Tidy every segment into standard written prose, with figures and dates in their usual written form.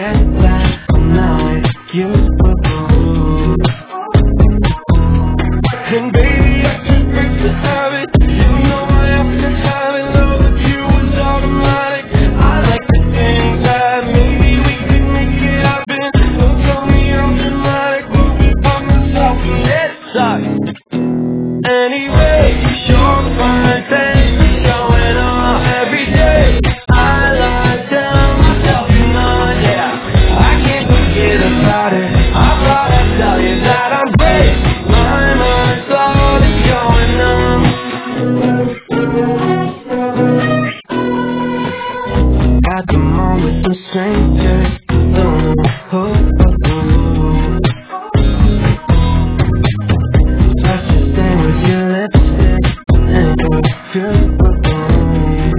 get back now if you would. And baby, I can't break the habit. You know I have to have it. Love with you is automatic. I like the things that maybe we could make it happen. Don't tell me I'm dramatic. We'll be by myself and it's sucks. Anyway, sure fine things going on every day. I lie down myself and on, yeah. I can't forget about it. I thought I'd tell you that I'm great. My mind's slowly going numb. At the moment, some strangers don't know who. Touch the stain with your lipstick and your perfume.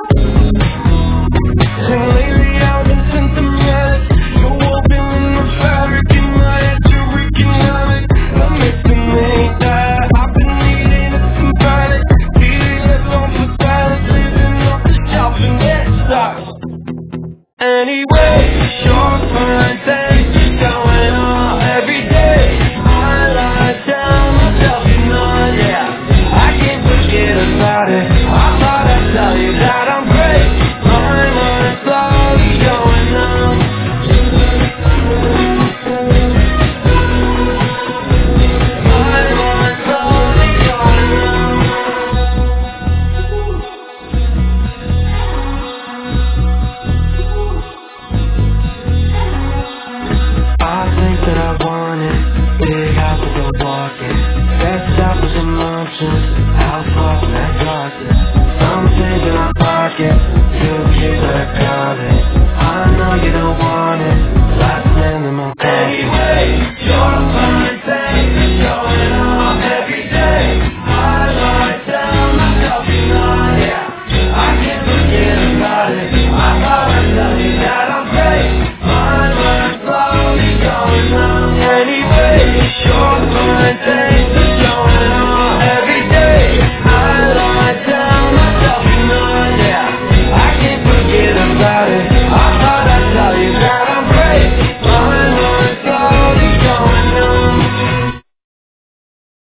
And lately I've been sentimental. You're woven in the fabric in my head. You're wreaking havoc. That makes me make that. I've been needing it sympathetic. Feeling alone for silence. Living off the shelf and it sucks. Anyway, sure fine